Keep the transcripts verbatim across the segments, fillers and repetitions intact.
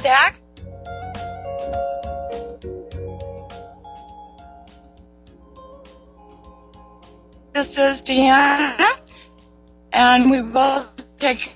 back. This is Deanna, and we will take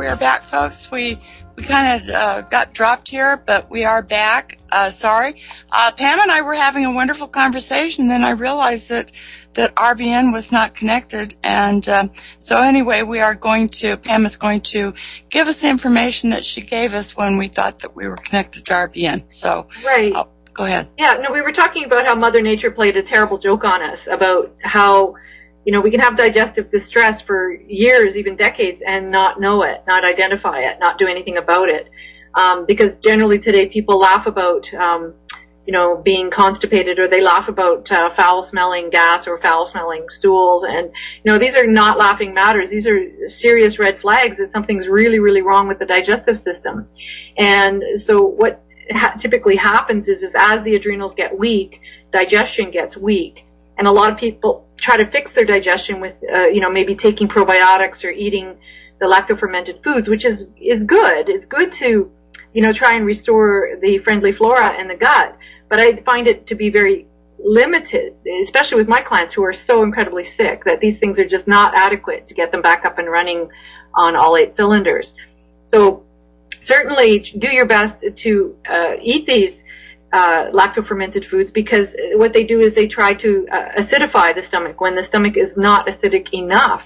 we are back, folks. We we kind of uh, got dropped here, but we are back. Uh, sorry. Uh, Pam and I were having a wonderful conversation, and then I realized that, that R B N was not connected. And uh, so anyway, we are going to, Pam is going to give us the information that she gave us when we thought that we were connected to R B N. So right. Uh, go ahead. Yeah, no, we were talking about how Mother Nature played a terrible joke on us about how, you know, we can have digestive distress for years, even decades, and not know it, not identify it, not do anything about it. Um, because generally today people laugh about, um, you know, being constipated, or they laugh about uh, foul-smelling gas or foul-smelling stools. And, you know, these are not laughing matters. These are serious red flags that something's really, really wrong with the digestive system. And so what ha- typically happens is, is as the adrenals get weak, digestion gets weak. And a lot of people try to fix their digestion with, uh, you know, maybe taking probiotics or eating the lacto-fermented foods, which is, is good. It's good to, you know, try and restore the friendly flora in the gut. But I find it to be very limited, especially with my clients who are so incredibly sick, that these things are just not adequate to get them back up and running on all eight cylinders. So certainly do your best to uh, eat these Uh, lacto-fermented foods, because what they do is they try to uh, acidify the stomach when the stomach is not acidic enough.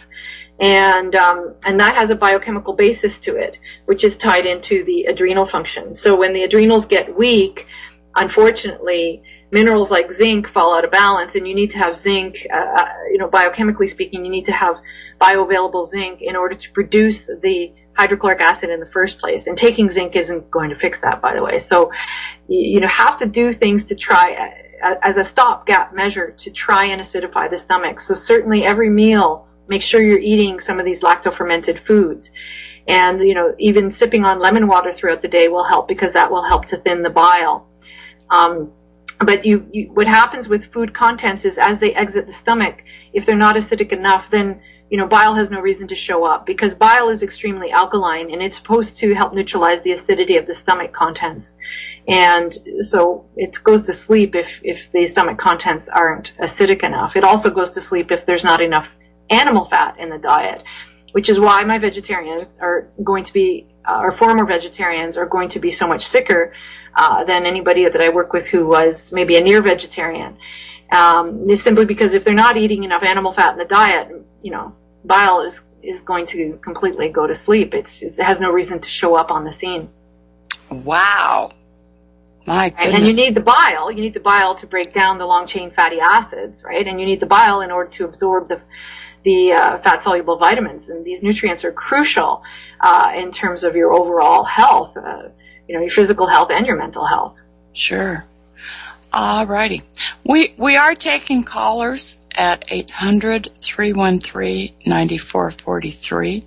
And um, and that has a biochemical basis to it, which is tied into the adrenal function. So when the adrenals get weak, unfortunately, minerals like zinc fall out of balance, and you need to have zinc, uh, you know, biochemically speaking, you need to have bioavailable zinc in order to produce the hydrochloric acid in the first place. And taking zinc isn't going to fix that, by the way. So, you know, have to do things to try, uh, as a stopgap measure, to try and acidify the stomach. So certainly every meal, make sure you're eating some of these lacto-fermented foods. And, you know, even sipping on lemon water throughout the day will help, because that will help to thin the bile. Um, But you, you, what happens with food contents is, as they exit the stomach, if they're not acidic enough, then, you know, bile has no reason to show up, because bile is extremely alkaline, and it's supposed to help neutralize the acidity of the stomach contents. And so it goes to sleep if, if the stomach contents aren't acidic enough. It also goes to sleep if there's not enough animal fat in the diet, which is why my vegetarians are going to be, uh, or former vegetarians are going to be so much sicker Uh, than anybody that I work with who was maybe a near vegetarian. Um, it's simply because if they're not eating enough animal fat in the diet, you know, bile is, is going to completely go to sleep. It's, it has no reason to show up on the scene. Wow. My goodness. And you need the bile. You need the bile to break down the long-chain fatty acids, right? And you need the bile in order to absorb the the uh, fat-soluble vitamins. And these nutrients are crucial uh, in terms of your overall health. Uh, you know, your physical health and your mental health. Sure. All righty. We, we are taking callers at eight hundred, three one three, nine four four three.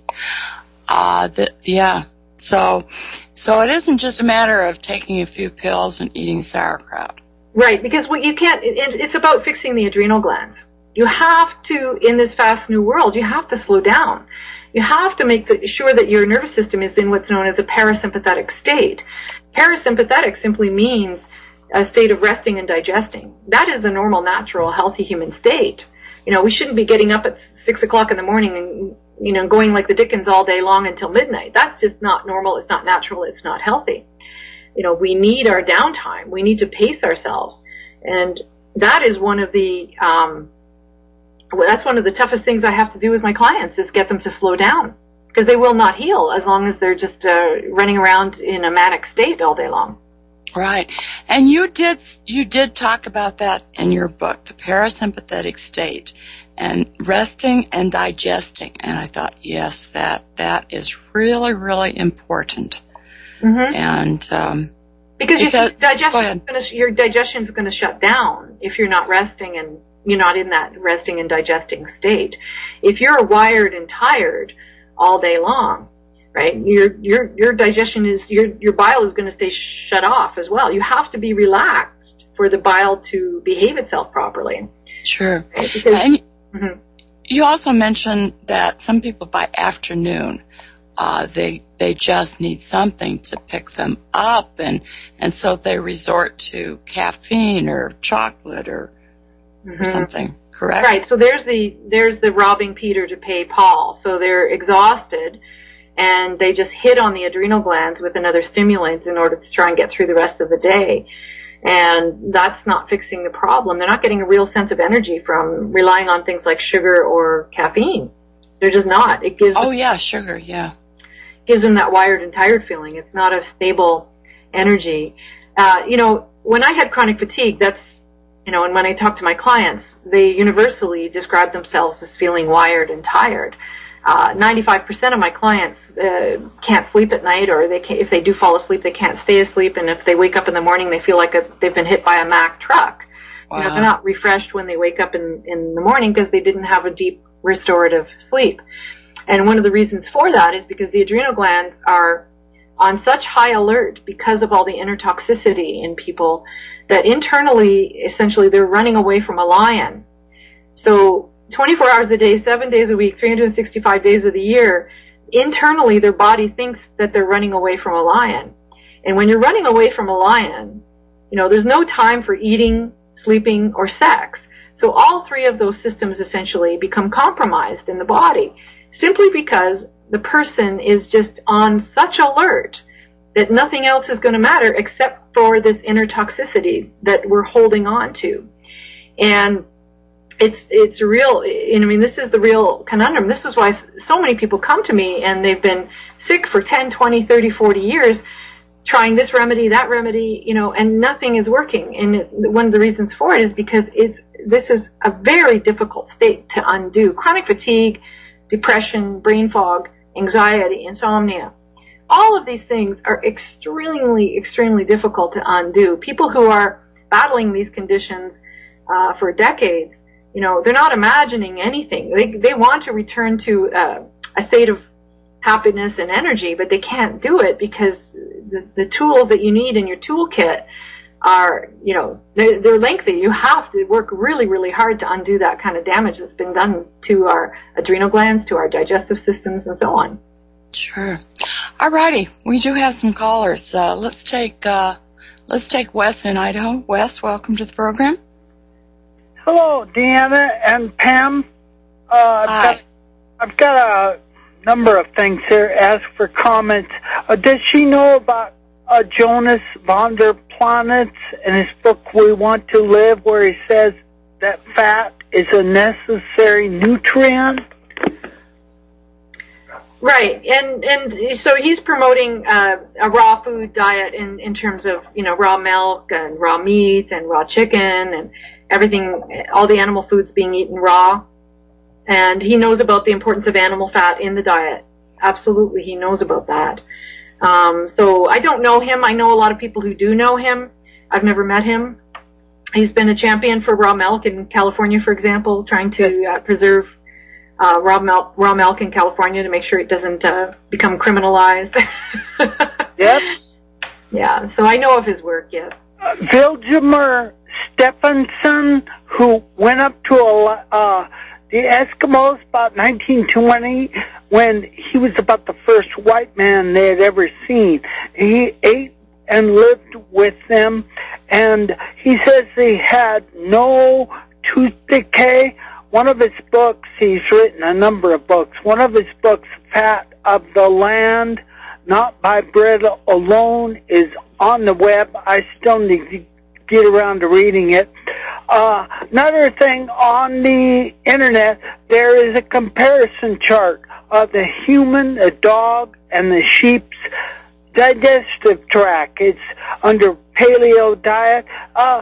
Uh, the, yeah. So, so it isn't just a matter of taking a few pills and eating sauerkraut. Right. Because what you can't, it, it's about fixing the adrenal glands. You have to, in this fast new world, you have to slow down. You have to make the, sure that your nervous system is in what's known as a parasympathetic state. Parasympathetic simply means a state of resting and digesting. That is the normal, natural, healthy human state. You know, we shouldn't be getting up at six o'clock in the morning and, you know, going like the Dickens all day long until midnight. That's just not normal. It's not natural. It's not healthy. You know, we need our downtime. We need to pace ourselves. And that is one of the, um, well, that's one of the toughest things I have to do with my clients, is get them to slow down, because they will not heal as long as they're just uh, running around in a manic state all day long. Right. And you did you did talk about that in your book, the parasympathetic state, and resting and digesting. And I thought, yes, that that is really, really important. Mm-hmm. And um, because, because your digestion is going to, your digestion is going to shut down if you're not resting and you're not in that resting and digesting state. If you're wired and tired all day long, right, your your your digestion is, your your bile is going to stay shut off as well. You have to be relaxed for the bile to behave itself properly. Sure. Right? Because, and mm-hmm. you also mentioned that some people by afternoon, uh, they they just need something to pick them up, and and so they resort to caffeine or chocolate or Mm-hmm. or something, correct? Right. So there's the there's the robbing Peter to pay Paul. So they're exhausted, and they just hit on the adrenal glands with another stimulant in order to try and get through the rest of the day. And that's not fixing the problem. They're not getting a real sense of energy from relying on things like sugar or caffeine. They're just not. It gives Oh, yeah, sugar, yeah. gives them that wired and tired feeling. It's not a stable energy. Uh, you know, when I had chronic fatigue, that's, you know, and when I talk to my clients, they universally describe themselves as feeling wired and tired. Uh, ninety-five percent of my clients uh, can't sleep at night, or they can't, if they do fall asleep, they can't stay asleep, and if they wake up in the morning, they feel like a, they've been hit by a Mack truck. Wow. You know, they're not refreshed when they wake up in, in the morning because they didn't have a deep restorative sleep. And one of the reasons for that is because the adrenal glands are on such high alert because of all the inner toxicity in people that internally, essentially, they're running away from a lion. So twenty-four hours a day, seven days a week, three hundred sixty-five days of the year, internally their body thinks that they're running away from a lion. And when you're running away from a lion, you know, there's no time for eating, sleeping, or sex. So all three of those systems essentially become compromised in the body simply because the person is just on such alert that nothing else is going to matter except for this inner toxicity that we're holding on to. And it's it's real, I mean, this is the real conundrum. This is why so many people come to me and they've been sick for ten, twenty, thirty, forty years trying this remedy, that remedy, you know, and nothing is working. And it, one of the reasons for it is because it's this is a very difficult state to undo. Chronic fatigue, depression, brain fog, anxiety, insomnia, all of these things are extremely, extremely difficult to undo. People who are battling these conditions uh, for decades, you know, they're not imagining anything. They they want to return to uh, a state of happiness and energy, but they can't do it because the, the tools that you need in your toolkit are, you know, they're, they're lengthy. You have to work really, really hard to undo that kind of damage that's been done to our adrenal glands, to our digestive systems, and so on. Sure. All righty. We do have some callers. Uh, let's take uh, let's take Wes in Idaho. Wes, welcome to the program. Hello, Deanna and Pam. Uh, I've Hi. got, I've got a number of things here. Ask for comments. Uh, does she know about uh, Jonas von der Planitz in his book We Want to Live, where he says that fat is a necessary nutrient? Right, and and so he's promoting uh, a raw food diet in in terms of, you know, raw milk and raw meat and raw chicken and everything, all the animal foods being eaten raw. And he knows about the importance of animal fat in the diet. Absolutely, he knows about that. Um, so I don't know him. I know a lot of people who do know him. I've never met him. He's been a champion for raw milk in California, for example, trying to uh, preserve uh, raw milk, raw milk in California to make sure it doesn't uh, become criminalized. Yep. Yeah, so I know of his work, yes. Uh, Valdemar Stephenson, who went up to a, uh, the Eskimos about nineteen twenty when he was about the first white man they had ever seen. He ate and lived with them, and he says he had no tooth decay. One of his books, he's written a number of books. One of his books, Fat of the Land, Not by Bread Alone, is on the web. I still need to get around to reading it. Uh, another thing on the internet, there is a comparison chart of the human, the dog, and the sheep's digestive tract. It's under paleo diet. Uh,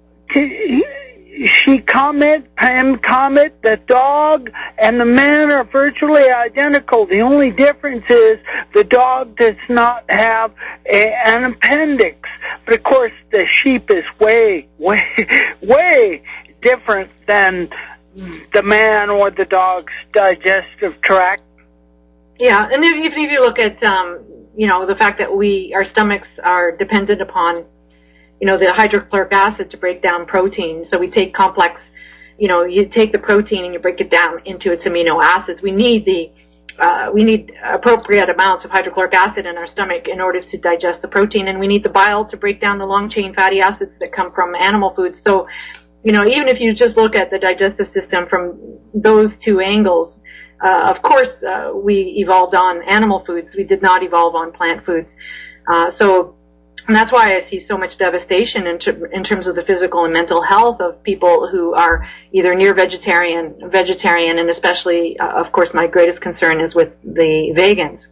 she comment, Pam comment, the dog and the man are virtually identical. The only difference is the dog does not have a, an appendix. But of course, the sheep is way, way, way different than the man or the dog's digestive tract. Yeah, and if, even if you look at, um, you know, the fact that we, our stomachs are dependent upon, you know, the hydrochloric acid to break down protein. So we take complex, you know, you take the protein and you break it down into its amino acids. We need the, uh, we need appropriate amounts of hydrochloric acid in our stomach in order to digest the protein, and we need the bile to break down the long chain fatty acids that come from animal foods. So, you know, even if you just look at the digestive system from those two angles, uh, of course, uh, we evolved on animal foods. We did not evolve on plant foods. Uh, so, and that's why I see so much devastation in, ter- in terms of the physical and mental health of people who are either near vegetarian, vegetarian, and especially, uh, of course, my greatest concern is with the vegans.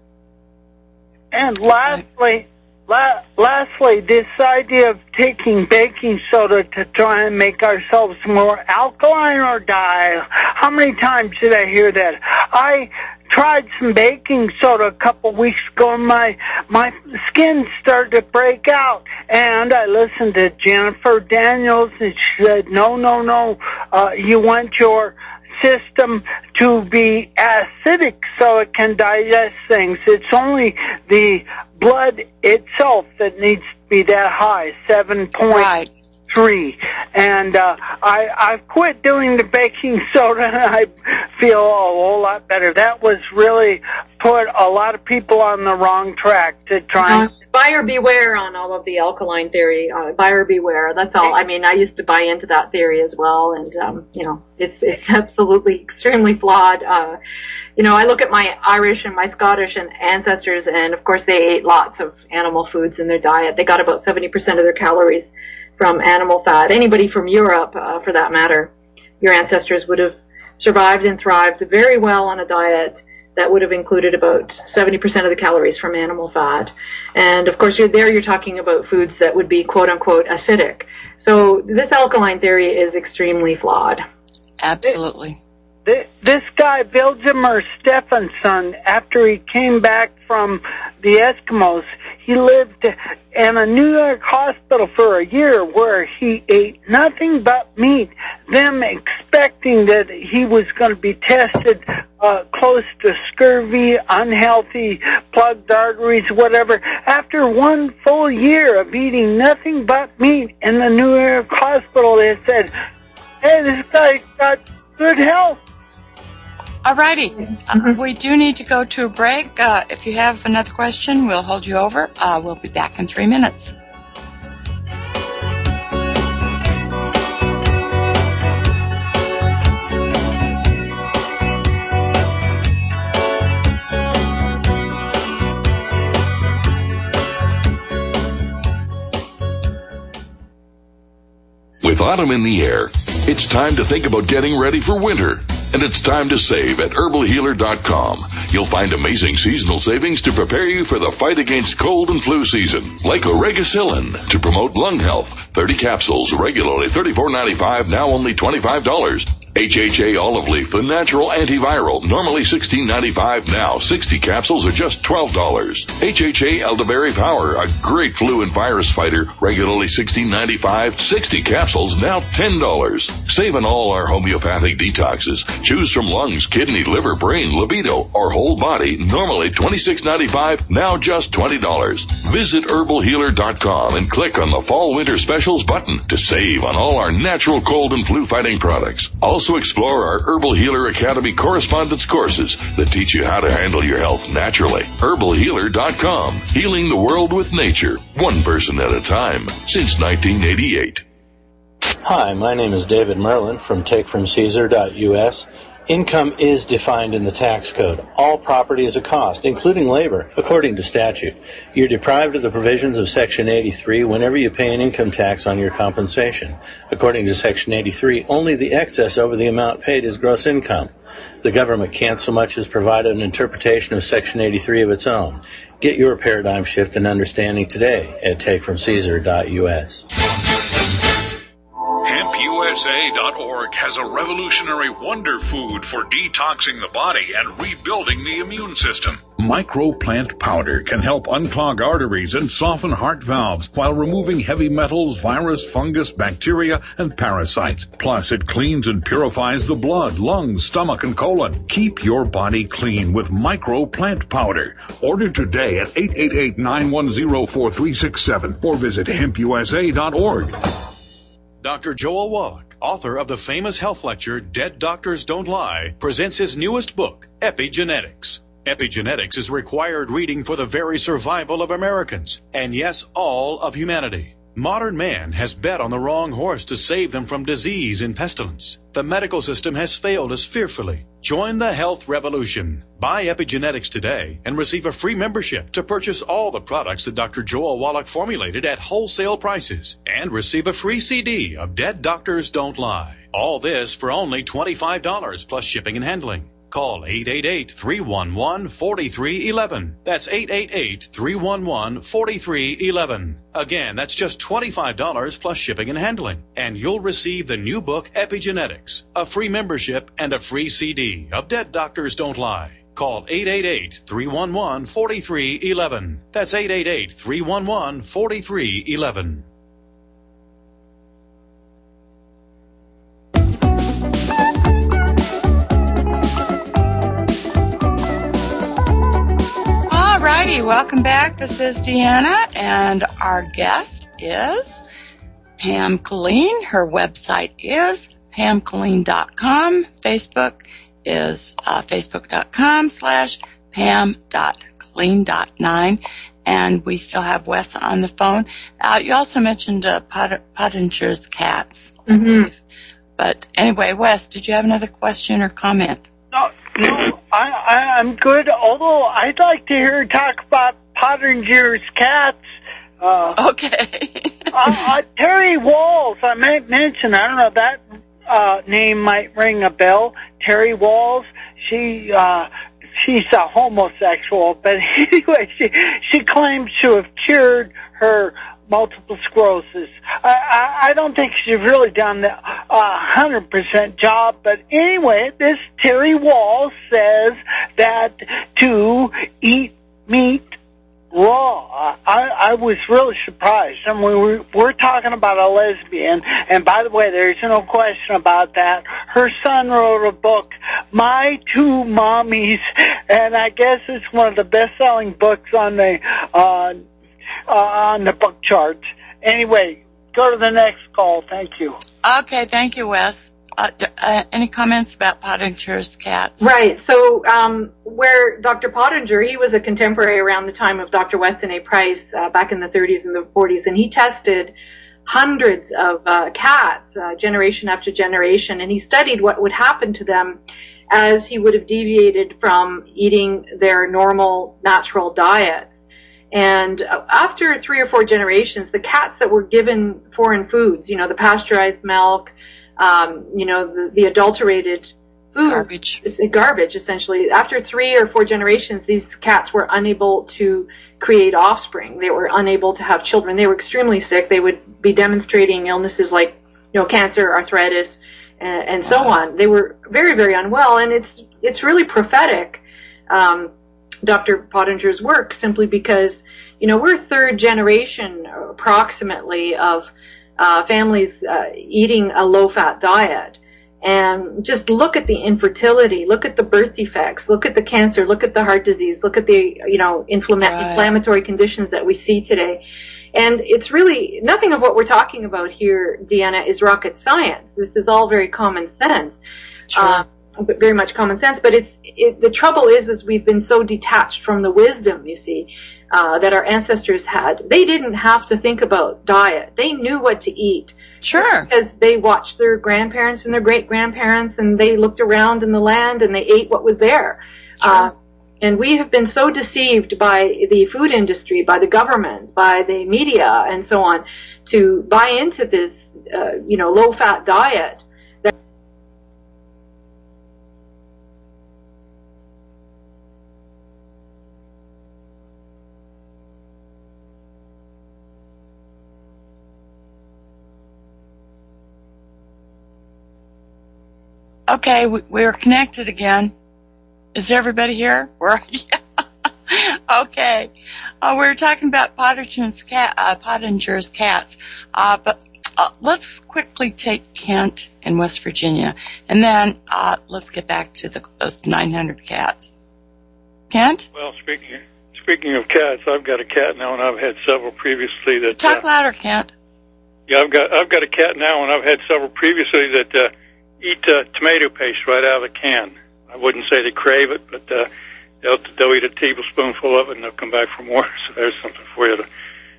And lastly, la- lastly, this idea of taking baking soda to try and make ourselves more alkaline or die. How many times did I hear that? I tried some baking soda a couple weeks ago, and my my skin started to break out. And I listened to Jennifer Daniels, and she said, "No, no, no, uh, you want your system to be acidic so it can digest things. It's only the blood itself that needs to be that high, seven point three." And uh, I, I've quit doing the baking soda, and I feel a whole lot better. That was really put a lot of people on the wrong track to try and... Uh, buyer beware on all of the alkaline theory. Uh, buyer beware. That's all. I mean, I used to buy into that theory as well, and, um, you know, it's it's absolutely extremely flawed. Uh, you know, I look at my Irish and my Scottish and ancestors, and, of course, they ate lots of animal foods in their diet. They got about seventy percent of their calories from animal fat. Anybody from Europe, uh, for that matter, your ancestors would have survived and thrived very well on a diet that would have included about seventy percent of the calories from animal fat. And, of course, you're there you're talking about foods that would be, quote-unquote, acidic. So this alkaline theory is extremely flawed. Absolutely. This guy, Valdemar Stephenson, after he came back from the Eskimos, he lived in a New York hospital for a year where he ate nothing but meat, them expecting that he was going to be tested uh, close to scurvy, unhealthy, plugged arteries, whatever. After one full year of eating nothing but meat in the New York hospital, they said, "Hey, this guy's got good health." All righty. Mm-hmm. Uh, we do need to go to a break. Uh, if you have another question, we'll hold you over. Uh, we'll be back in three minutes. With autumn in the air, it's time to think about getting ready for winter. And it's time to save at herbal healer dot com. You'll find amazing seasonal savings to prepare you for the fight against cold and flu season. Like Oregacillin to promote lung health. thirty capsules, regularly thirty-four ninety-five, now only twenty-five dollars. H H A Olive Leaf, the natural antiviral, normally sixteen ninety-five, now sixty capsules are just twelve dollars. H H A Elderberry Power, a great flu and virus fighter, regularly sixteen ninety-five, sixty capsules, now ten dollars. Save on all our homeopathic detoxes. Choose from lungs, kidney, liver, brain, libido, or whole body, normally twenty-six ninety-five, now just twenty dollars. Visit herbal healer dot com and click on the Fall Winter Specials button to save on all our natural cold and flu fighting products. Also explore our Herbal Healer Academy correspondence courses that teach you how to handle your health naturally. herbal healer dot com. Healing the world with nature, one person at a time, since nineteen eighty-eight. Hi, my name is David Merlin from take from caesar dot U S. Income is defined in the tax code. All property is a cost, including labor, according to statute. You're deprived of the provisions of Section eighty-three whenever you pay an income tax on your compensation. According to Section eighty-three, only the excess over the amount paid is gross income. The government can't so much as provide an interpretation of Section eighty-three of its own. Get your paradigm shift and understanding today at take from caesar dot U S. hemp U S A dot org has a revolutionary wonder food for detoxing the body and rebuilding the immune system. Microplant powder can help unclog arteries and soften heart valves while removing heavy metals, virus, fungus, bacteria, and parasites. Plus, it cleans and purifies the blood, lungs, stomach, and colon. Keep your body clean with Microplant powder. Order today at eight eight eight, nine one zero, four three six seven or visit hemp U S A dot org. Doctor Joel Wallach, author of the famous health lecture Dead Doctors Don't Lie, presents his newest book, Epigenetics. Epigenetics is required reading for the very survival of Americans, and yes, all of humanity. Modern man has bet on the wrong horse to save them from disease and pestilence. The medical system has failed us fearfully. Join the health revolution. Buy Epigenetics today and receive a free membership to purchase all the products that Doctor Joel Wallach formulated at wholesale prices and receive a free C D of Dead Doctors Don't Lie. All this for only twenty-five dollars plus shipping and handling. Call eight eight eight, three one one, four three one one. That's eight eight eight, three one one, four three one one. Again, that's just twenty-five dollars plus shipping and handling. And you'll receive the new book, Epigenetics, a free membership, and a free C D of Dead Doctors Don't Lie. Call eight eight eight, three one one, four three one one. That's eight eight eight, three one one, four three one one. Alrighty, welcome back. This is Deanna, and our guest is Pam Killeen. Her website is pam killeen dot com. Facebook is uh, facebook.com slash pam.killeen.nine. And we still have Wes on the phone. Uh, you also mentioned uh, Pot- Pottinger's cats. Mm-hmm. But anyway, Wes, did you have another question or comment? No, no, I, I, I'm good. Although I'd like to hear you talk about Pottinger's cats. Uh, okay. uh, uh, Terry Walls, I might mention. I don't know, that uh, name might ring a bell. Terry Walls. She uh, she's a homosexual, but anyway, she she claims to have cured her multiple sclerosis. I, I, I don't think she's really done the uh, hundred percent job, but anyway, this Terry Walls says that to eat meat raw. I, I was really surprised. I mean, we're, we're talking about a lesbian, and by the way, there's no question about that. Her son wrote a book, My Two Mommies, and I guess it's one of the best-selling books on the uh, uh, on the book charts. Anyway, go to the next call. Thank you. Okay, thank you, Wes. Uh, uh, any comments about Pottinger's cats? Right. So um, where Doctor Pottinger, he was a contemporary around the time of Doctor Weston A. Price uh, back in the thirties and the forties, and he tested hundreds of uh, cats, uh, generation after generation, and he studied what would happen to them as he would have deviated from eating their normal, natural diet. And after three or four generations, the cats that were given foreign foods, you know, the pasteurized milk, um, you know, the, the adulterated food, garbage, garbage, essentially. After three or four generations, these cats were unable to create offspring. They were unable to have children. They were extremely sick. They would be demonstrating illnesses like, you know, cancer, arthritis, and, and so on. They were very, very unwell, and it's it's really prophetic. Um, Doctor Pottinger's work, simply because, you know, we're third generation approximately of uh, families uh, eating a low-fat diet. And just look at the infertility, look at the birth defects, look at the cancer, look at the heart disease, look at the, you know, inflama- right. inflammatory conditions that we see today. And it's really, nothing of what we're talking about here, Deanna, is rocket science. This is all very common sense. Sure. Uh, but very much common sense, but it's it, the trouble is, is we've been so detached from the wisdom, you see, uh, that our ancestors had. They didn't have to think about diet. They knew what to eat. Sure. Because they watched their grandparents and their great-grandparents, and they looked around in the land and they ate what was there. Sure. Uh, and we have been so deceived by the food industry, by the government, by the media, and so on, to buy into this, uh, you know, low-fat diet. Okay, we, we're connected again. Is everybody here? We're yeah. Okay. Uh, we were talking about Pottinger's, cat, uh, Pottinger's cats, uh, but uh, let's quickly take Kent in West Virginia, and then uh, let's get back to the, those nine hundred cats. Kent? Well, speaking speaking of cats, I've got a cat now, and I've had several previously that. Talk uh, louder, Kent. Yeah, I've got I've got a cat now, and I've had several previously that. Uh, eat uh, tomato paste right out of the can. I wouldn't say they crave it, but uh, they'll, they'll eat a tablespoonful of it and they'll come back for more. So there's something for you to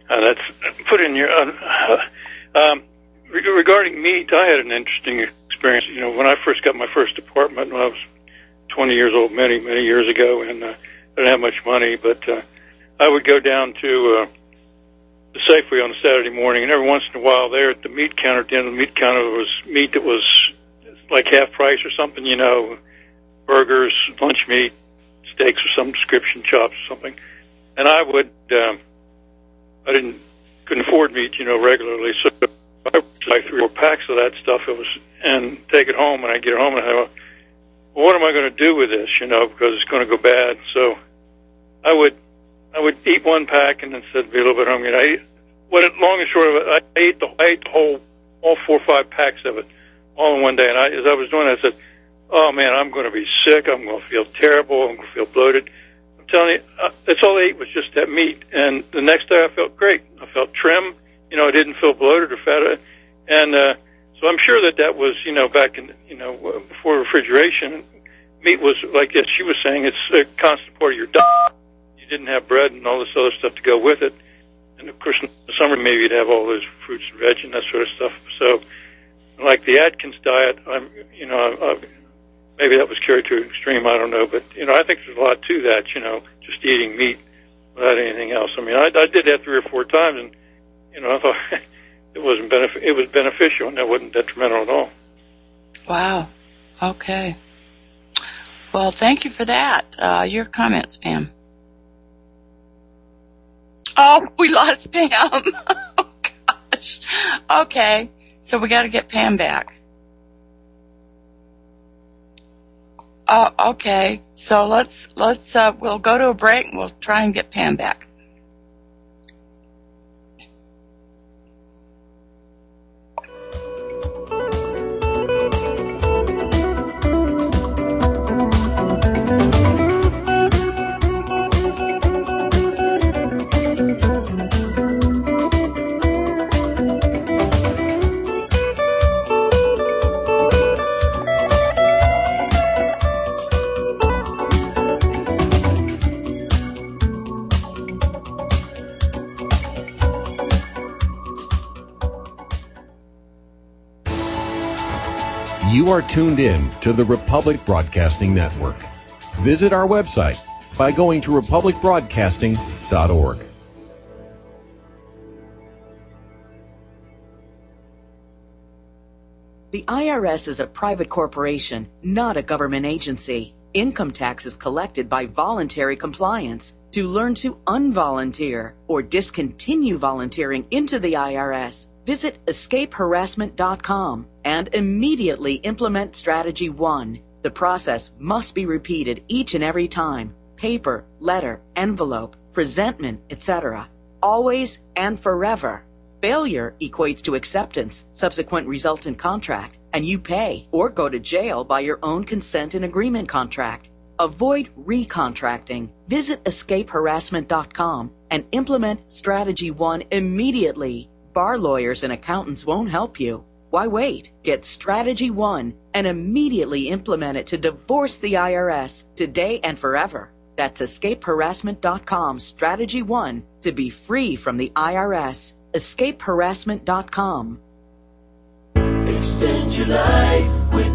Uh, that's put in your. Uh, um, regarding meat, I had an interesting experience. You know, when I first got my first apartment when I was twenty years old, many many years ago, and uh, I didn't have much money, but uh, I would go down to uh, the Safeway on a Saturday morning, and every once in a while, there at the meat counter, at the end of the meat counter, was meat that was like half price or something. You know, burgers, lunch meat, steaks of some description, chops or something, and I would. Um, I didn't couldn't afford meat, you know, regularly, so I would buy three or four packs of that stuff. It was and take it home, and I get it home, and I go, well, what am I going to do with this, you know, because it's going to go bad. So I would I would eat one pack and then said be a little bit hungry. And I ate, what it, long and short of it, I ate the I ate the whole all four or five packs of it all in one day. And I, as I was doing it, I said, oh man, I'm going to be sick. I'm going to feel terrible. I'm going to feel bloated. I'm telling you, uh, that's all I ate was just that meat. And the next day I felt great. I felt trim. You know, I didn't feel bloated or fat. And uh, so I'm sure that that was, you know, back in, you know, before refrigeration, meat was, like as she was saying, it's a constant part of your diet. You didn't have bread and all this other stuff to go with it. And of course, in the summer, maybe you'd have all those fruits and veg and that sort of stuff. So, like the Atkins diet, I'm, you know, I, maybe that was carried to an extreme, I don't know. But, you know, I think there's a lot to that, you know, just eating meat without anything else. I mean, I, I did that three or four times, and, you know, I thought it wasn't benef- it was beneficial, and that wasn't detrimental at all. Wow. Okay. Well, thank you for that. Uh, your comments, Pam. Oh, we lost Pam. Oh, gosh. Okay. So we got to get Pam back. Uh, okay. So let's, let's, uh, we'll go to a break and we'll try and get Pam back. You are tuned in to the Republic Broadcasting Network. Visit our website by going to republic broadcasting dot org. The I R S is a private corporation, not a government agency. Income tax is collected by voluntary compliance. To learn to unvolunteer or discontinue volunteering into the I R S, visit escape harassment dot com and immediately implement Strategy one. The process must be repeated each and every time. Paper, letter, envelope, presentment, et cetera. Always and forever. Failure equates to acceptance, subsequent resultant contract, and you pay or go to jail by your own consent and agreement contract. Avoid recontracting. Visit escape harassment dot com and implement Strategy one immediately. Bar lawyers and accountants won't help you. Why wait? Get Strategy one and immediately implement it to divorce the I R S today and forever. That's escape harassment dot com Strategy one to be free from the I R S. escape harassment dot com. Extend your life with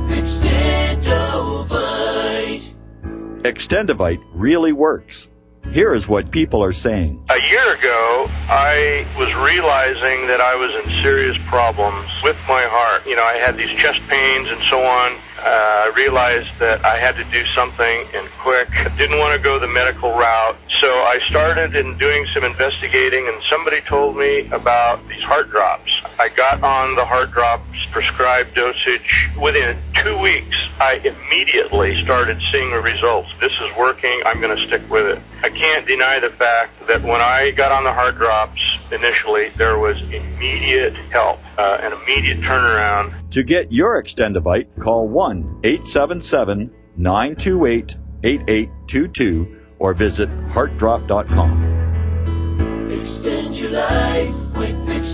Extendovite. Extendovite really works. Here is what people are saying. A year ago, I was realizing that I was in serious problems with my heart. You know, I had these chest pains and so on. Uh, I realized that I had to do something and quick. I didn't want to go the medical route. So I started in doing some investigating, and somebody told me about these heart drops. I got on the heart drops prescribed dosage. Within two weeks, I immediately started seeing the results. This is working. I'm going to stick with it. I can't deny the fact that when I got on the heart drops initially, there was immediate help, uh, an immediate turnaround. To get your Extendovite, call one eight seven seven, nine two eight, eight eight two two or visit heart drop dot com. Extend your life with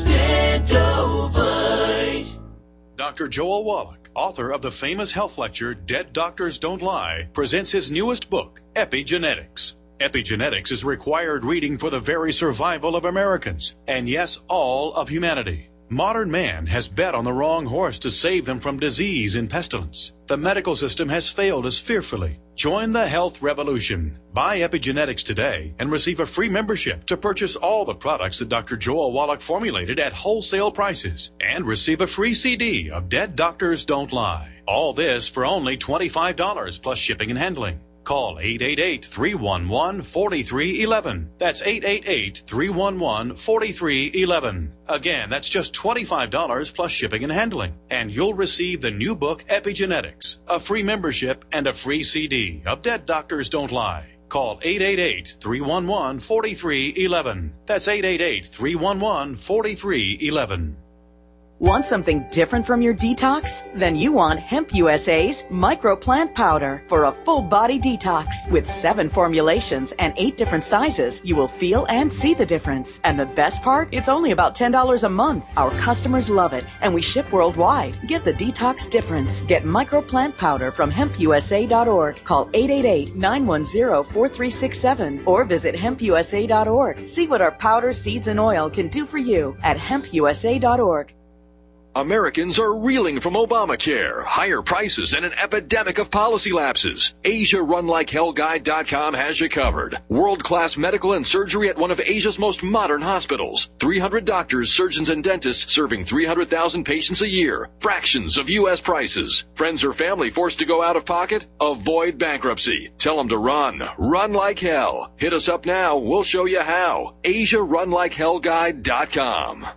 Extendovite. Doctor Joel Wallach, author of the famous health lecture Dead Doctors Don't Lie, presents his newest book, Epigenetics. Epigenetics is required reading for the very survival of Americans, and yes, all of humanity. Modern man has bet on the wrong horse to save them from disease and pestilence. The medical system has failed us fearfully. Join the health revolution. Buy Epigenetics today and receive a free membership to purchase all the products that Doctor Joel Wallach formulated at wholesale prices and receive a free C D of Dead Doctors Don't Lie. All this for only twenty-five dollars plus shipping and handling. Call eight eight eight, three one one, four three one one. That's eight eight eight, three one one, four three one one. Again, that's just twenty-five dollars plus shipping and handling. And you'll receive the new book, Epigenetics, a free membership, and a free C D of Dead Doctors Don't Lie. Call eight eight eight, three one one, four three one one. That's eight eight eight, three one one, four three one one. Want something different from your detox? Then you want Hemp U S A's Microplant Powder for a full body detox. With seven formulations and eight different sizes, you will feel and see the difference. And the best part? It's only about ten dollars a month. Our customers love it, and we ship worldwide. Get the detox difference. Get Microplant Powder from hemp u s a dot org. Call eight eight eight, nine one zero, four three six seven or visit hemp u s a dot org. See what our powder, seeds, and oil can do for you at hemp u s a dot org. Americans are reeling from Obamacare, higher prices, and an epidemic of policy lapses. Asia Run Like Hell Guide dot com has you covered. World-class medical and surgery at one of Asia's most modern hospitals. three hundred doctors, surgeons, and dentists serving three hundred thousand patients a year. Fractions of U S prices. Friends or family forced to go out of pocket? Avoid bankruptcy. Tell them to run. Run like hell. Hit us up now. We'll show you how. Asia Run Like Hell Guide dot com.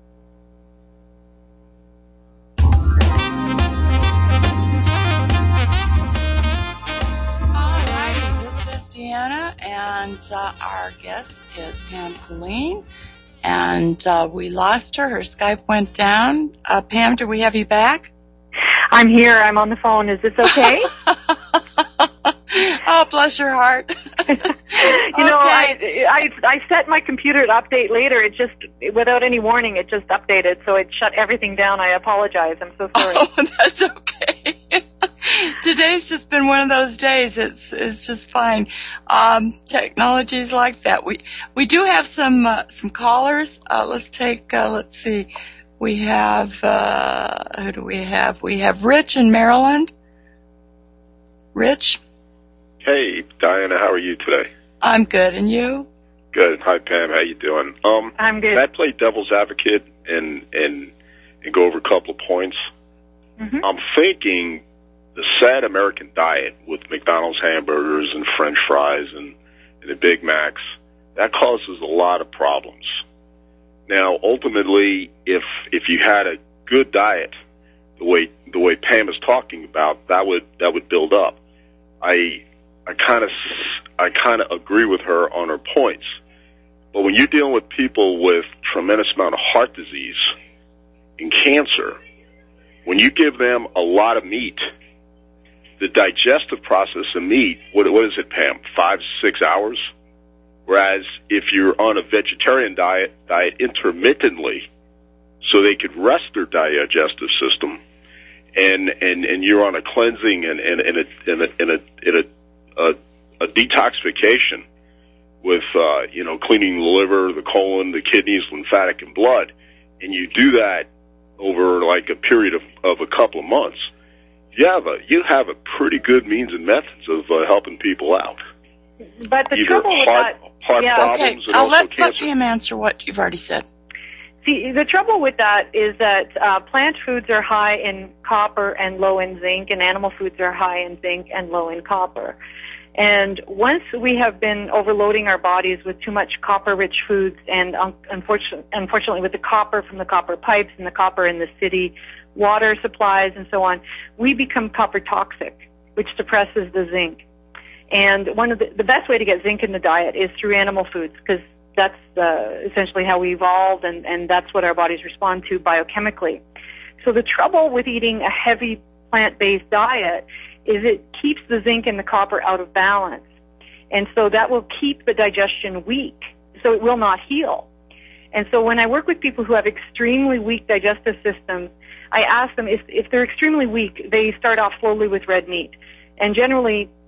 Deanna, and uh, our guest is Pam Colleen, and uh, we lost her. Her Skype went down. Uh, Pam, do we have you back? I'm here. I'm on the phone. Is this okay? Oh, bless your heart. you know, okay. I, I I set my computer to update later. It just, without any warning, it just updated, so it shut everything down. I apologize. I'm so sorry. Oh, that's okay. Today's just been one of those days. It's it's just fine. Um, technology's like that. We we do have some uh, some callers. Uh, let's take. Uh, let's see. We have uh, who do we have? We have Rich in Maryland. Rich. Hey, Diana. How are you today? I'm good, and you? Good. Hi, Pam. How you doing? Um, I'm good. Can I play devil's advocate and and and go over a couple of points? Mm-hmm. I'm thinking the sad American diet with McDonald's hamburgers and French fries and, and the Big Macs, that causes a lot of problems. Now, ultimately, if if you had a good diet, the way the way Pam is talking about, that would that would build up. I I kind of I kind of agree with her on her points, but when you're dealing with people with tremendous amount of heart disease and cancer, when you give them a lot of meat, the digestive process of meat, what, what is it, Pam? Five, six hours? Whereas if you're on a vegetarian diet, diet intermittently, so they could rest their digestive system, and, and, and you're on a cleansing and, and, and, a, and, a, and, a, and a, a, a detoxification with, uh, you know, cleaning the liver, the colon, the kidneys, lymphatic, and blood, and you do that over like a period of, of a couple of months, you have a you have a pretty good means and methods of uh, helping people out. But the Either trouble with heart, that, heart yeah, problems Okay, and I'll also let, let cancer. Pam answer what you've already said. See, the trouble with that is that uh, plant foods are high in copper and low in zinc, and animal foods are high in zinc and low in copper. And once we have been overloading our bodies with too much copper-rich foods, and um, unfortunately, unfortunately with the copper from the copper pipes and the copper in the city water supplies and so on, we become copper toxic, which suppresses the zinc. And one of the, the best way to get zinc in the diet is through animal foods, because that's uh, essentially how we evolved, and, and that's what our bodies respond to biochemically. So the trouble with eating a heavy plant-based diet is it keeps the zinc and the copper out of balance. And so that will keep the digestion weak, so it will not heal. And so when I work with people who have extremely weak digestive systems, I ask them if, if they're extremely weak, they start off slowly with red meat. And generally,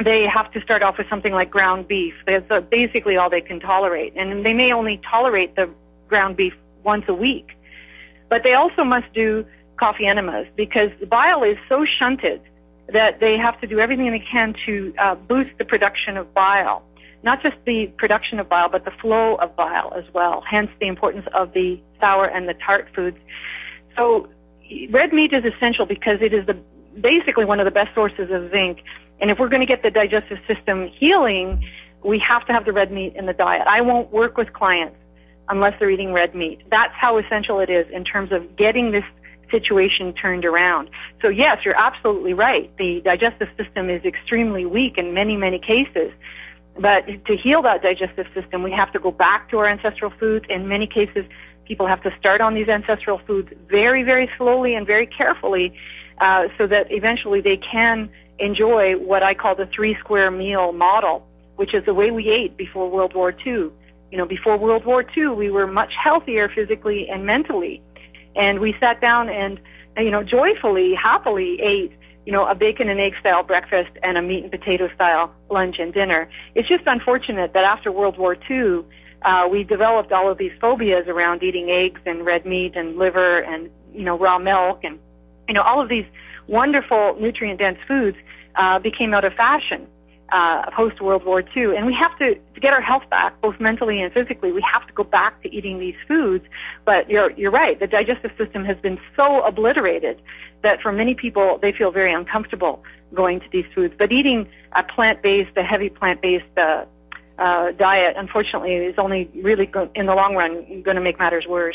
they have to start off with something like ground beef. That's uh, basically all they can tolerate. And they may only tolerate the ground beef once a week. But they also must do coffee enemas because the bile is so shunted that they have to do everything they can to uh, boost the production of bile. Not just the production of bile, but the flow of bile as well. Hence the importance of the sour and the tart foods. So red meat is essential because it is the basically one of the best sources of zinc. And if we're going to get the digestive system healing, we have to have the red meat in the diet. I won't work with clients unless they're eating red meat. That's how essential it is in terms of getting this situation turned around. So yes, you're absolutely right. The digestive system is extremely weak in many, many cases. But to heal that digestive system, we have to go back to our ancestral foods. In many cases, people have to start on these ancestral foods very, very slowly and very carefully uh, so that eventually they can enjoy what I call the three square meal model, which is the way we ate before World War Two. You know, before World War Two, we were much healthier physically and mentally. And we sat down and, you know, joyfully, happily ate, you know, a bacon and egg style breakfast and a meat and potato style lunch and dinner. It's just unfortunate that after World War Two, uh, we developed all of these phobias around eating eggs and red meat and liver and, you know, raw milk and, you know, all of these wonderful nutrient-dense foods uh, became out of fashion uh, post-World War Two. And we have to, to get our health back, both mentally and physically, we have to go back to eating these foods. But you're, you're right, the digestive system has been so obliterated that for many people, they feel very uncomfortable going to these foods. But eating a plant-based, a heavy plant-based uh, uh, diet, unfortunately, is only really, go- in the long run, going to make matters worse.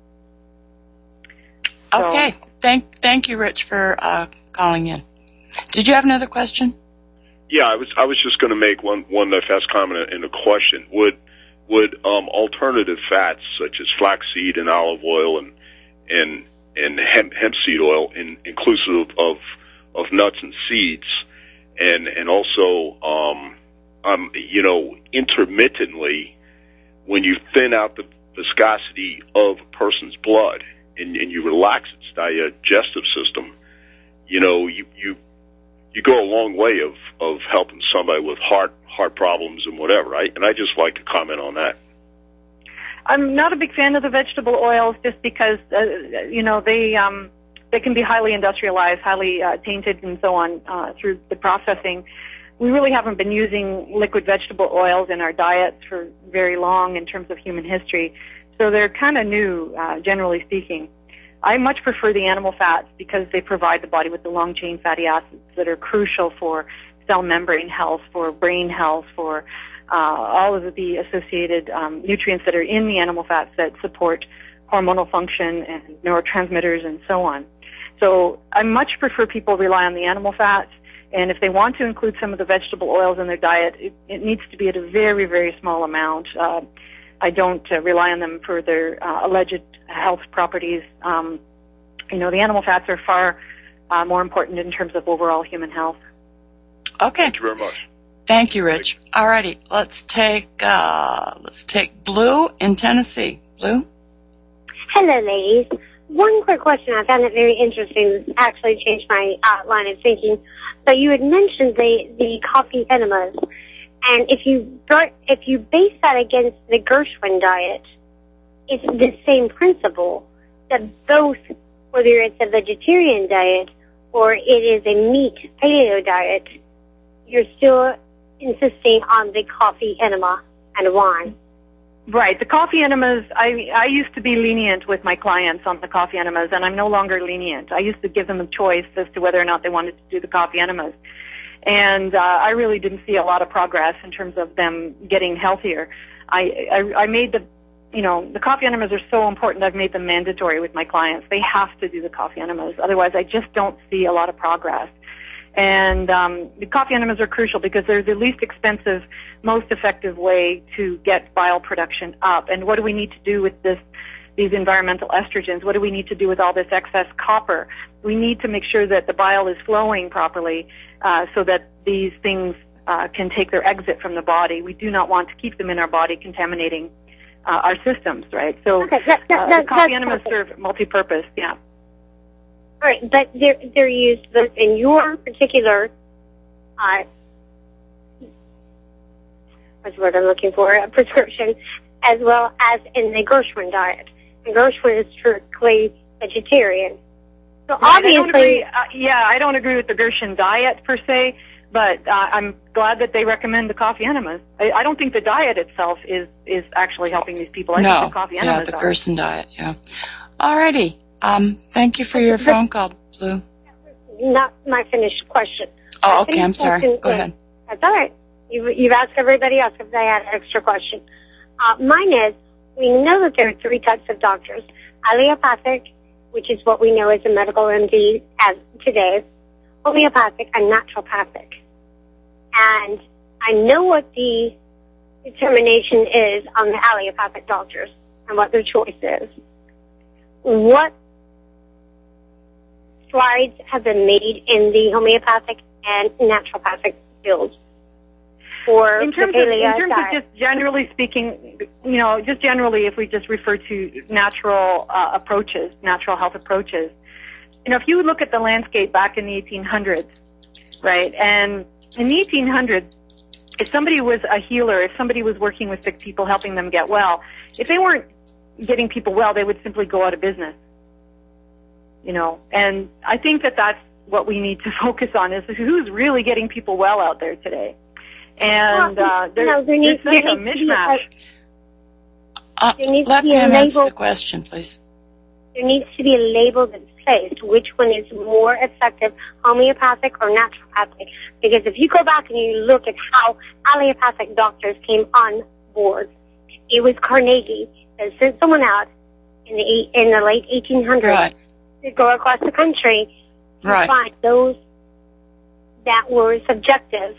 Okay. So. Thank thank you, Rich, for uh, calling in. Did you have another question? Yeah, I was I was just going to make one one fast comment in a question. Would would um, alternative fats such as flaxseed and olive oil and and and hemp, hemp seed oil, in, inclusive of of nuts and seeds, and and also um, um, you know, intermittently, when you thin out the viscosity of a person's blood and, and you relax its digestive system, you know, you you you go a long way of of helping somebody with heart heart problems and whatever. Right? And I just like to comment on that. I'm not a big fan of the vegetable oils just because, uh, you know, they um, they can be highly industrialized, highly uh, tainted and so on uh, through the processing. We really haven't been using liquid vegetable oils in our diets for very long in terms of human history, so they're kind of new, uh, generally speaking. I much prefer the animal fats because they provide the body with the long-chain fatty acids that are crucial for cell membrane health, for brain health, for Uh, all of the associated um, nutrients that are in the animal fats that support hormonal function and neurotransmitters and so on. So I much prefer people rely on the animal fats, and if they want to include some of the vegetable oils in their diet, it, it needs to be at a very, very small amount. Uh, I don't uh, rely on them for their uh, alleged health properties. Um, you know, the animal fats are far uh, more important in terms of overall human health. Okay. Thank you very much. Thank you, Rich. All righty, let's take uh, let's take Blue in Tennessee. Blue? Hello, ladies. One quick question. I found it very interesting. It's actually changed my uh, line of thinking. So you had mentioned the the coffee enemas, and if you brought, if you base that against the Gershwin diet, it's the same principle that both, whether it's a vegetarian diet or it is a meat paleo diet, you're still insisting on the coffee enema and wine. Right. The coffee enemas, I I used to be lenient with my clients on the coffee enemas, and I'm no longer lenient. I used to give them a choice as to whether or not they wanted to do the coffee enemas. And uh, I really didn't see a lot of progress in terms of them getting healthier. I, I, I made the, you know, the coffee enemas are so important, I've made them mandatory with my clients. They have to do the coffee enemas. Otherwise, I just don't see a lot of progress. And um, the coffee enemas are crucial because they're the least expensive, most effective way to get bile production up. And what do we need to do with this, these environmental estrogens? What do we need to do with all this excess copper? We need to make sure that the bile is flowing properly uh, so that these things uh, can take their exit from the body. We do not want to keep them in our body contaminating uh, our systems, right? So okay, that, that, uh, that, the coffee enemas perfect. serve multi-purpose, yeah. All right, but they're, they're used both in your particular uh, that's the word I'm looking for, a prescription, as well as in the Gershwin diet. And Gershwin is strictly vegetarian. So right, obviously, I don't agree, uh, yeah, I don't agree with the Gershwin diet per se, but uh, I'm glad that they recommend the coffee enemas. I, I don't think the diet itself is, is actually helping these people. I no, think the coffee enemas yeah, the are. Gerson diet, yeah. Alrighty, um, thank you for your phone call, Blue. Not my finished question. Oh, My okay, I'm finished sorry. question Go is- ahead. That's all right. You've, you've asked everybody else if they had an extra question. Uh, mine is, we know that there are three types of doctors. Allopathic, which is what we know as a medical M D as today, homeopathic, and naturopathic. And I know what the determination is on the allopathic doctors and what their choice is. What strides have been made in the homeopathic and naturopathic fields for in terms the of, in paleo terms diet? of just generally speaking, you know, just generally if we just refer to natural uh, approaches, natural health approaches, you know, if you look at the landscape back in the eighteen hundreds, right, and in the eighteen hundreds, if somebody was a healer, if somebody was working with sick people, helping them get well, if they weren't getting people well, they would simply go out of business. You know, and I think that that's what we need to focus on is who's really getting people well out there today. And uh, there's, no, there needs, there's such there a needs to be mishmash. Uh, There needs let to be a Pam answer label. the question, please. There needs to be a label that's placed which one is more effective, homeopathic or naturopathic. Because if you go back and you look at how allopathic doctors came on board, it was Carnegie that sent someone out in the eight, in the late eighteen hundreds Right. to go across the country to Right. find those that were subjective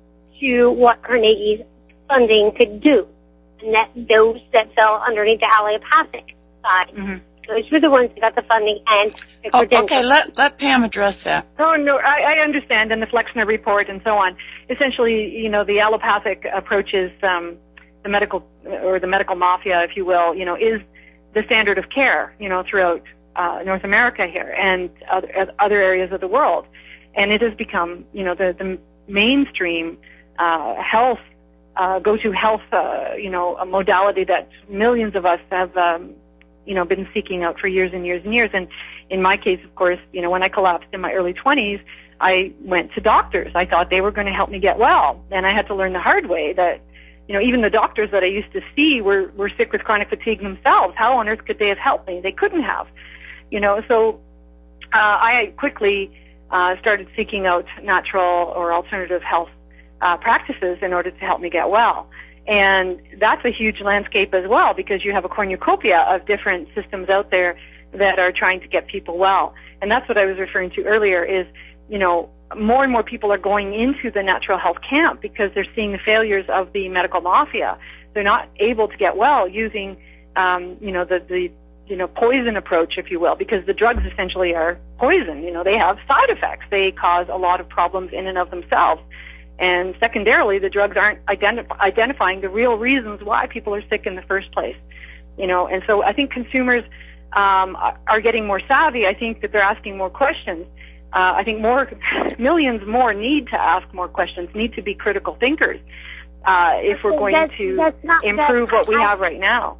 to what Carnegie's funding could do, and that those that fell underneath the allopathic side. Mm-hmm. Those were the ones that got the funding and the Oh, credentials. okay, let let Pam address that. Oh, no, I, I understand, and the Flexner report and so on. Essentially, you know, the allopathic approaches, um, the medical, or the medical mafia, if you will, you know, is the standard of care, you know, throughout uh, North America here and other, other areas of the world. And it has become, you know, the, the mainstream uh, health, uh, go-to health, uh, you know, a modality that millions of us have, um, you know, been seeking out for years and years and years. And in my case, of course, you know, when I collapsed in my early twenties, I went to doctors. I thought they were going to help me get well. And I had to learn the hard way that, you know, even the doctors that I used to see were, were sick with chronic fatigue themselves. How on earth could they have helped me? They couldn't have, you know. So uh, I quickly uh, started seeking out natural or alternative health uh, practices in order to help me get well. And that's a huge landscape as well, because you have a cornucopia of different systems out there that are trying to get people well. And that's what I was referring to earlier is, you know, more and more people are going into the natural health camp because they're seeing the failures of the medical mafia. They're not able to get well using, um, you know, the, the, you know, poison approach, if you will, because the drugs essentially are poison. You know, they have side effects. They cause a lot of problems in and of themselves. And secondarily, the drugs aren't identif- identifying the real reasons why people are sick in the first place. You know, and so I think consumers um, are getting more savvy. I think that they're asking more questions. Uh, I think more, millions more need to ask more questions, need to be critical thinkers uh, if we're going That's- to that's not- improve that's- what we I- have right now.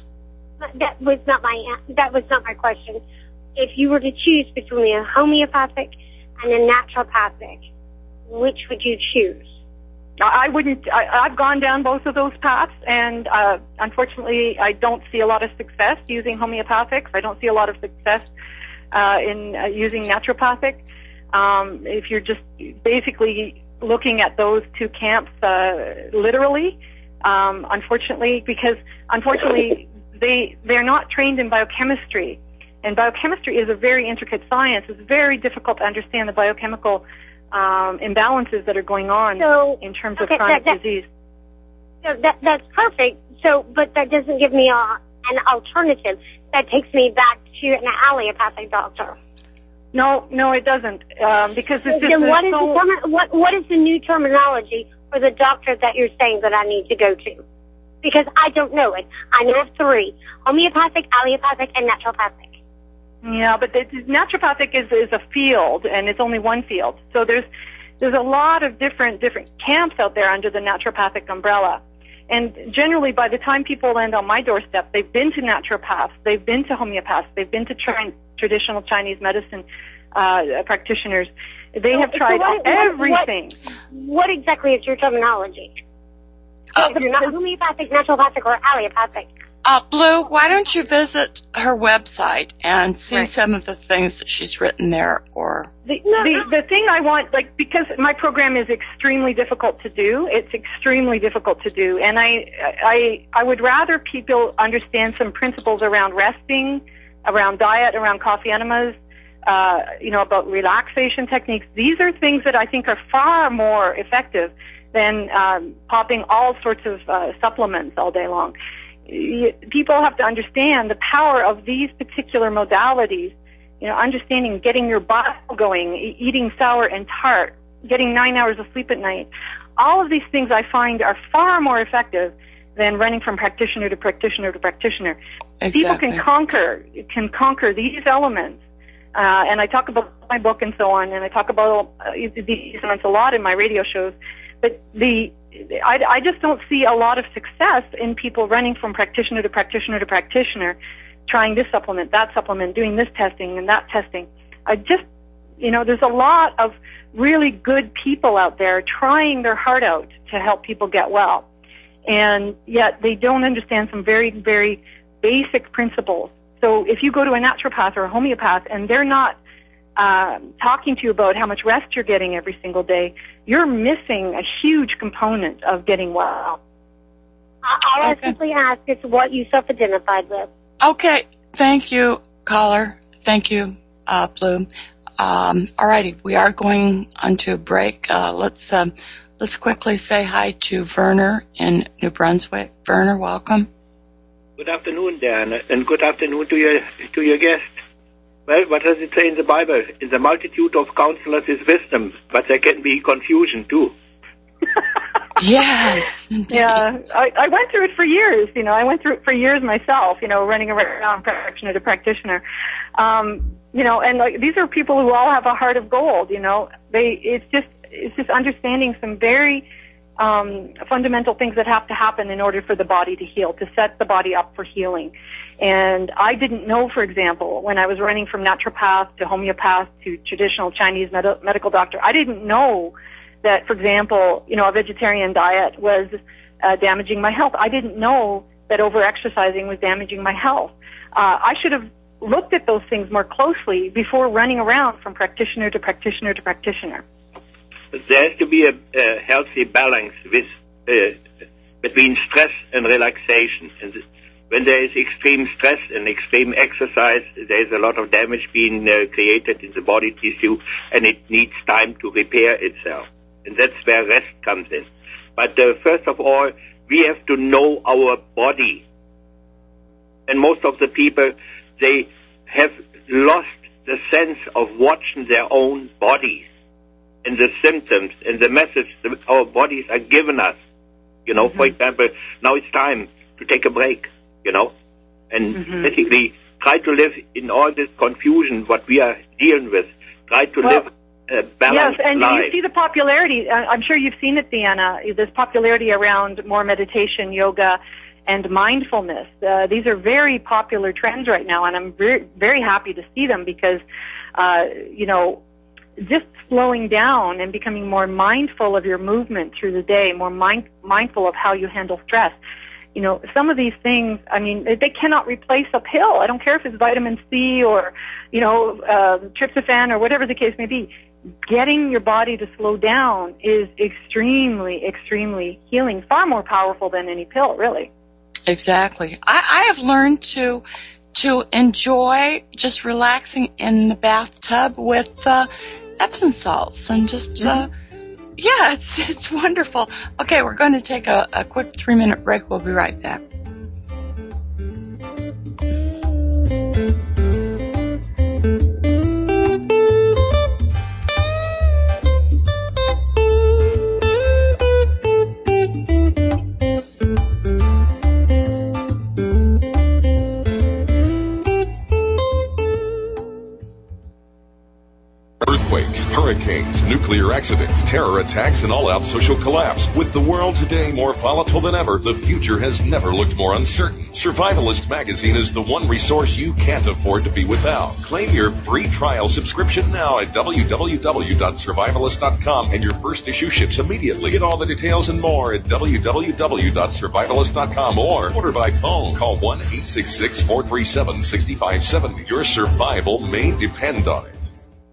That was not my that was not my question. If you were to choose between a homeopathic and a naturopathic, which would you choose? I wouldn't. I, I've gone down both of those paths, and uh, unfortunately, I don't see a lot of success using homeopathics. I don't see a lot of success uh, in uh, using naturopathic. Um, if you're just basically looking at those two camps uh, literally, um, unfortunately, because unfortunately they they're not trained in biochemistry, and biochemistry is a very intricate science. It's very difficult to understand the biochemical Um, imbalances that are going on So, in terms okay, of chronic that- that- disease. So that that's perfect. So, but that doesn't give me a, an alternative. That takes me back to an allopathic doctor. No, no, it doesn't, um, because it's just Then what is so, the termi- what what is the new terminology for the doctor that you're saying that I need to go to? Because I don't know it. I know of three: homeopathic, allopathic, and naturopathic. yeah, but the, naturopathic is is a field, and it's only one field. So there's there's a lot of different different camps out there under the naturopathic umbrella. And generally, by the time people land on my doorstep, they've been to naturopaths, they've been to homeopaths, they've been to tra- traditional Chinese medicine uh, practitioners. They so, have tried so what, everything. What, what exactly is your terminology? Uh, if you're not homeopathic, naturopathic, or allopathic. Uh, Blue, why don't you visit her website and see right. some of the things that she's written there? Or the, the the thing I want, like, because my program is extremely difficult to do. It's extremely difficult to do, and I I I would rather people understand some principles around resting, around diet, around coffee enemas, uh, you know, about relaxation techniques. These are things that I think are far more effective than um, popping all sorts of uh, supplements all day long. People have to understand the power of these particular modalities, you know, understanding getting your bile going, e- eating sour and tart, getting nine hours of sleep at night. All of these things I find are far more effective than running from practitioner to practitioner to practitioner. Exactly. People can conquer, can conquer these elements. Uh, and I talk about my book and so on, and I talk about uh, these elements a lot in my radio shows. But the I, I just don't see a lot of success in people running from practitioner to practitioner to practitioner, trying this supplement, that supplement, doing this testing and that testing. I just, you know, there's a lot of really good people out there trying their heart out to help people get well. And yet they don't understand some very, very basic principles. So if you go to a naturopath or a homeopath and they're not Uh, talking to you about how much rest you're getting every single day, you're missing a huge component of getting well. All I simply ask is what you self-identified with. Okay, thank you, caller. Thank you, uh, Blue. Um, all righty, we are going onto a break. Uh, let's um, let's quickly say hi to Werner in New Brunswick. Werner, welcome. Good afternoon, Dan, and good afternoon to your to your guest. Well, what does it say in the Bible? In the multitude of counselors is wisdom, but there can be confusion too. Yes. Yeah, I, I went through it for years. You know, I went through it for years myself. You know, running around practitioner to practitioner. Um, you know, and like these are people who all have a heart of gold. You know, they it's just it's just understanding some very um, fundamental things that have to happen in order for the body to heal, to set the body up for healing. And I didn't know, for example, when I was running from naturopath to homeopath to traditional Chinese med- medical doctor, I didn't know that, for example, you know, a vegetarian diet was uh, damaging my health. I didn't know that over-exercising was damaging my health. Uh, I should have looked at those things more closely before running around from practitioner to practitioner to practitioner. There has to be a, a healthy balance with uh, between stress and relaxation. And when there is extreme stress and extreme exercise, there is a lot of damage being uh, created in the body tissue, and it needs time to repair itself. And that's where rest comes in. But uh, first of all, we have to know our body. And most of the people, they have lost the sense of watching their own bodies and the symptoms and the message that our bodies are giving us. You know, mm-hmm. For example, now it's time to take a break. You know, and mm-hmm. basically try to live in all this confusion what we are dealing with. Try to well, live a balanced yes, and life. you see the popularity. I'm sure you've seen it, Deanna. This popularity around more meditation, yoga, and mindfulness. Uh, these are very popular trends right now, and I'm very, very happy to see them because, uh, you know, just slowing down and becoming more mindful of your movement through the day, more mind, mindful of how you handle stress. You know, some of these things, I mean, they cannot replace a pill. I don't care if it's vitamin C or, you know, uh, tryptophan or whatever the case may be. Getting your body to slow down is extremely, extremely healing, far more powerful than any pill, really. Exactly. I, I have learned to to enjoy just relaxing in the bathtub with uh, Epsom salts and just... Mm-hmm. Uh, Yeah, it's it's wonderful. Okay, we're going to take a, a quick three-minute break. We'll be right back. Earthquakes, hurricanes, nuclear nuclear accidents, terror attacks, and all-out social collapse. With the world today more volatile than ever, the future has never looked more uncertain. Survivalist magazine is the one resource you can't afford to be without. Claim your free trial subscription now at w w w dot survivalist dot com, and your first issue ships immediately. Get all the details and more at w w w dot survivalist dot com or order by phone. Call one eight six six, four three seven, six five seven zero. Your survival may depend on it.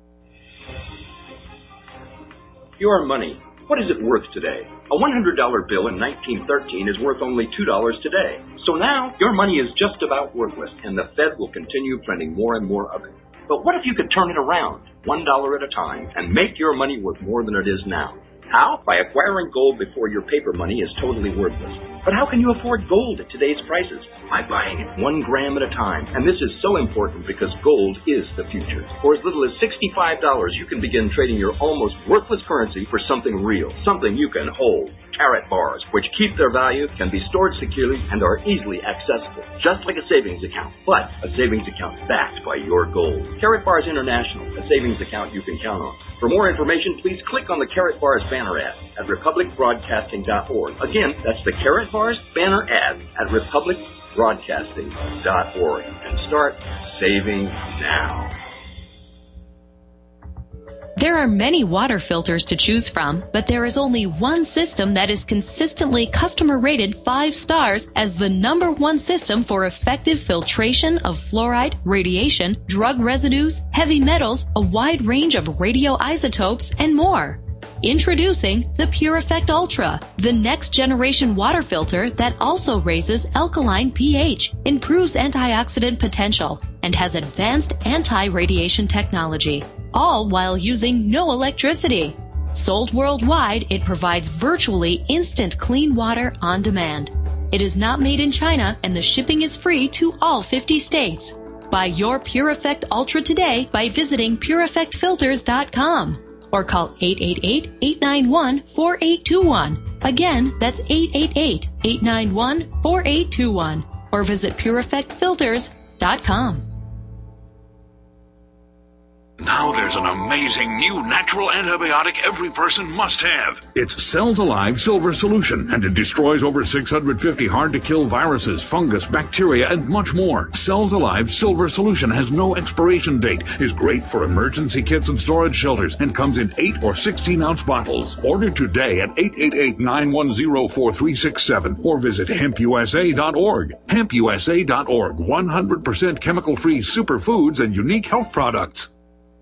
Your money. What is it worth today? A one hundred dollar bill in nineteen thirteen is worth only two dollars today. So now, your money is just about worthless, and the Fed will continue printing more and more of it. But what if you could turn it around, one dollar at a time, and make your money worth more than it is now? How? By acquiring gold before your paper money is totally worthless. But how can you afford gold at today's prices? By buying it one gram at a time. And this is so important because gold is the future. For as little as sixty-five dollars, you can begin trading your almost worthless currency for something real, something you can hold. Carrot bars, which keep their value, can be stored securely, and are easily accessible, just like a savings account, but a savings account backed by your gold. Carrot Bars International, a savings account you can count on. For more information, please click on the Carrot Bars banner ad at republic broadcasting dot org. Again, that's the Carrot Bars banner ad at republic broadcasting dot org, and start saving now. There are many water filters to choose from, but there is only one system that is consistently customer rated five stars as the number one system for effective filtration of fluoride, radiation, drug residues, heavy metals, a wide range of radioisotopes, and more. Introducing the PureEffect Ultra, the next generation water filter that also raises alkaline pH, improves antioxidant potential, and has advanced anti-radiation technology, all while using no electricity. Sold worldwide, it provides virtually instant clean water on demand. It is not made in China, and the shipping is free to all fifty states. Buy your PureEffect Ultra today by visiting pure effect filters dot com. Or call eight eight eight, eight nine one, four eight two one. Again, that's eight eight eight, eight nine one, four eight two one. Or visit pure effect filters dot com. Now there's an amazing new natural antibiotic every person must have. It's Cells Alive Silver Solution, and it destroys over six hundred fifty hard-to-kill viruses, fungus, bacteria, and much more. Cells Alive Silver Solution has no expiration date, is great for emergency kits and storage shelters, and comes in eight or sixteen-ounce bottles. Order today at eight eight eight, nine one zero, four three six seven or visit hemp u s a dot org. hemp u s a dot org, one hundred percent chemical-free superfoods and unique health products.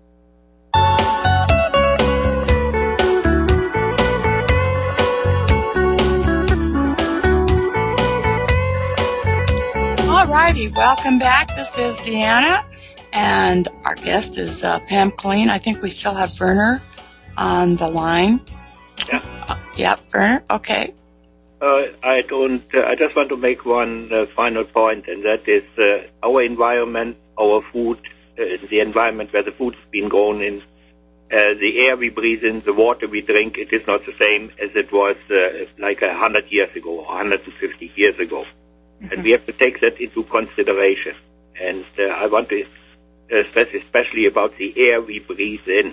Alrighty, welcome back. This is Deanna, and our guest is uh, Pam Colleen. I think we still have Werner on the line. Yeah. Uh, yep, Werner. Okay. Uh, I don't. Uh, I just want to make one uh, final point, and that is uh, our environment, our food, uh, the environment where the food has been grown in, uh, the air we breathe in, the water we drink. It is not the same as it was uh, like a hundred years ago or one hundred fifty years ago. Mm-hmm. And we have to take that into consideration. And uh, I want to uh, stress especially about the air we breathe in.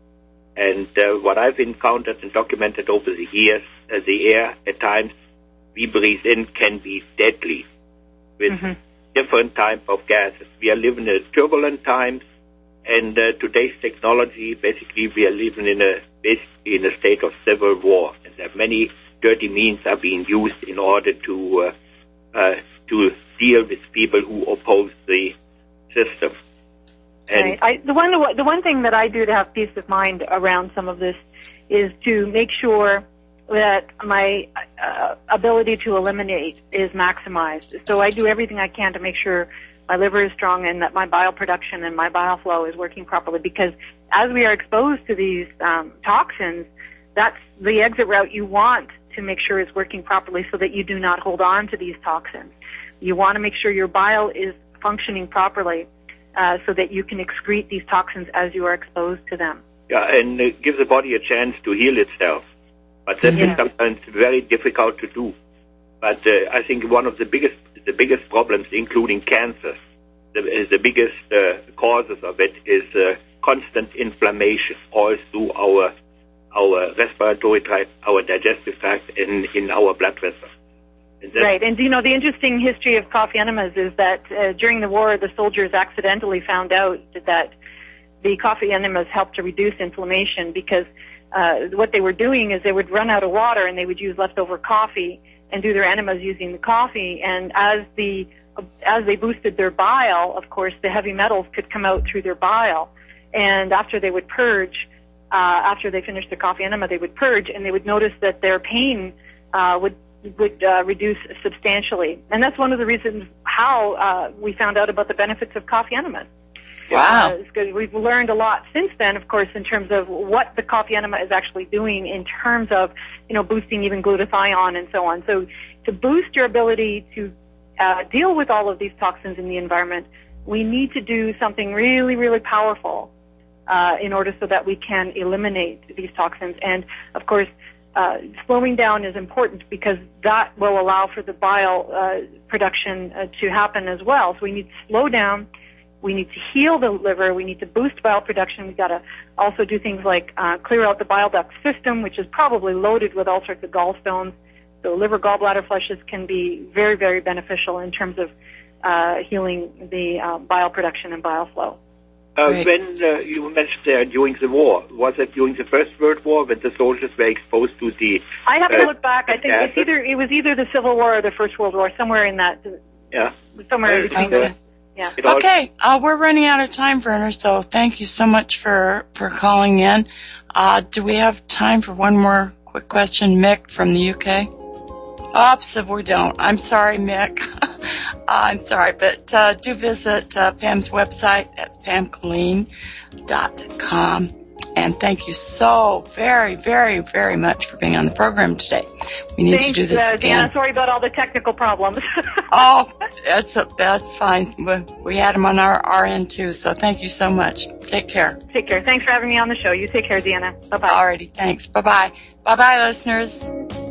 And uh, what I've encountered and documented over the years, uh, the air at times we breathe in can be deadly with mm-hmm. different types of gases. We are living in turbulent times, and uh, today's technology, basically we are living in a basically in a state of civil war. And there are many dirty means are being used in order to uh, Uh, to deal with people who oppose the system. And right. I, the one the one thing that I do to have peace of mind around some of this is to make sure that my uh, ability to eliminate is maximized. So I do everything I can to make sure my liver is strong and that my bile production and my bile flow is working properly, because as we are exposed to these um, toxins, that's the exit route you want to make sure it's working properly so that you do not hold on to these toxins. You want to make sure your bile is functioning properly uh, so that you can excrete these toxins as you are exposed to them. Yeah, and it gives the body a chance to heal itself. But that yeah. is sometimes very difficult to do. But uh, I think one of the biggest the biggest problems, including cancer, the, the biggest uh, causes of it is uh, constant inflammation all through our our respiratory tract, our digestive tract, and in our blood vessels. And right, and you know, the interesting history of coffee enemas is that uh, during the war, the soldiers accidentally found out that the coffee enemas helped to reduce inflammation because uh, what they were doing is they would run out of water and they would use leftover coffee and do their enemas using the coffee. And as the as they boosted their bile, of course, the heavy metals could come out through their bile. And after they would purge, uh, after they finished their coffee enema, they would purge, and they would notice that their pain uh, would would uh, reduce substantially. And that's one of the reasons how uh, we found out about the benefits of coffee enemas. Wow. Because uh, we've learned a lot since then, of course, in terms of what the coffee enema is actually doing in terms of, you know, boosting even glutathione and so on. So to boost your ability to uh, deal with all of these toxins in the environment, we need to do something really, really powerful uh, in order so that we can eliminate these toxins. And, of course, Uh, slowing down is important because that will allow for the bile uh, production uh, to happen as well. So we need to slow down. We need to heal the liver. We need to boost bile production. We've got to also do things like uh, clear out the bile duct system, which is probably loaded with all sorts of gallstones. So liver gallbladder flushes can be very, very beneficial in terms of uh, healing the uh, bile production and bile flow. Uh, when uh, you mentioned there during the war, was it during the First World War when the soldiers were exposed to the? I have uh, to look back. I think it's either it was either the Civil War or the First World War, somewhere in that. Yeah. Somewhere in between. Okay. Yeah. Okay. Uh, we're running out of time, Werner. So thank you so much for for calling in. Uh, do we have time for one more quick question, Mick from the U K? Oops, if we don't. I'm sorry, Mick. uh, I'm sorry, but uh, do visit uh, Pam's website. That's pam colleen dot com. And thank you so very, very, very much for being on the program today. We need Thanks, to do this uh, again. Deanna, sorry about all the technical problems. oh, that's a, that's fine. We, we had them on our, our end too. So thank you so much. Take care. Take care. Thanks for having me on the show. You take care, Deanna. Bye bye. Alrighty, thanks. Bye bye. Bye bye, listeners.